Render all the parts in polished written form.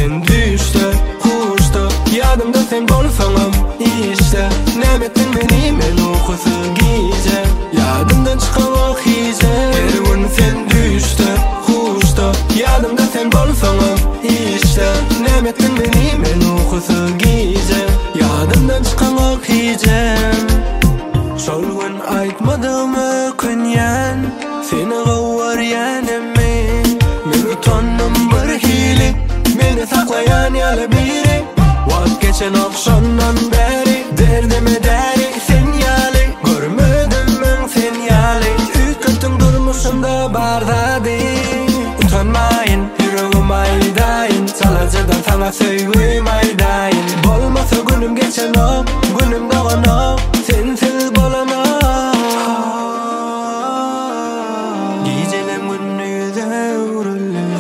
sen düşte, kuşta, yadımda sen bolsaňam işte. Nämetden meni men okusu gize, yadımdan çıkan o hize. Her gün sen düşte, kuşta, yadımda sen bolsaňam işte. Nämetden meni men okusu gize, yadımdan çıkan o hize. Şol gün aýtmadym ökünýän, seni gowwarýanemy. Men utandym bir hili, meni saklayan ýaly biri. Wagt geçen akşamdan beri, derdime däri sen ýaly. Görmedim men sen ýaly, ütkötüň durmuşunda bardady. Utanmaýyn, ýüregim aýdaýyn, salajadan sana söýgüm aýdaýyn. Bolmasa günüm geçenok, günüm doganok, sensiz bolanok. Gijelem günnüýde uruly,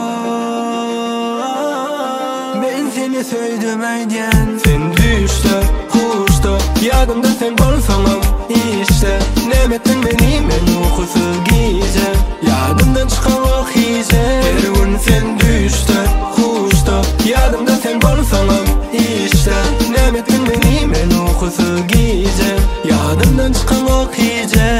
men seni söýdüm aýdýan. Sen düşde, kuşda, yadımda sen bolsaňam işte. Nämetden meni men okusu gize, yadımdan çıkan o hize. Her gün sen düşde, kuşda, yadımda sen bolsaňam işte. Nämetden meni men okusu gize, yadımdan çıkan o hize.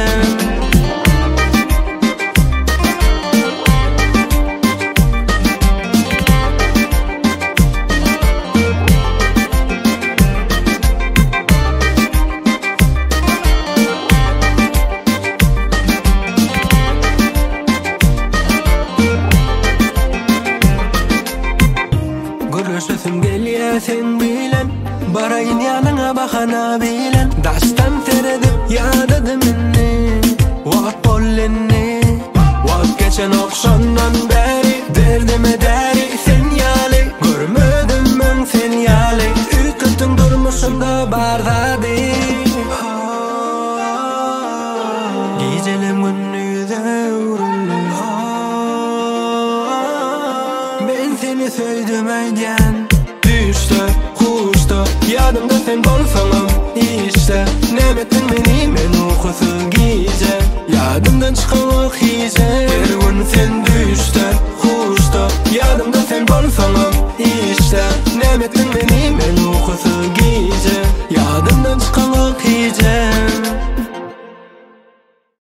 Görüşesim gelýär sen bilen, baraýyn ýanyňa bahana bilen. Daşdan teredip ýadady meni, wagt bollenni. Wagt geçen akşamdan beri, derdime däri sen ýaly. Görmedim men sen ýaly, ütkötüň durmuşunda bardady. Gijelem günnüýde uruly, men seni söýdüm aýdýan. Düşde, kuşda, yadımda sen bolsaňam işte. Nämetden meni men okusu gize, yadımdan çıkan o hize. Her gün sen düşde, kuşda, yadımda sen bolsaňam işte. Nämetden meni men okusu gize, yadımdan çıkan o hize.